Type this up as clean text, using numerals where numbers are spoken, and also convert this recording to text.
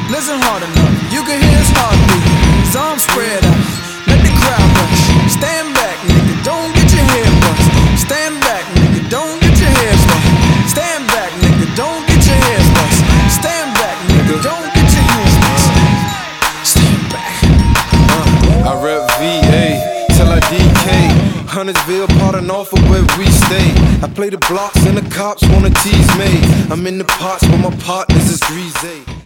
Listen hard enough, you can hear his heartbeat. His arms spread out, let the crowd rush. Stand back, nigga, don't get your head bust. Stand back, nigga, don't get your head bust. Stand back, nigga, don't get your head bust. Stand back, nigga, don't get your head bust. Stand back. I rep VA till I DK. Huntersville, pardon off of where we stay. I play the blocks and the cops wanna tease me. I'm in the pots, but my partners is Greasy.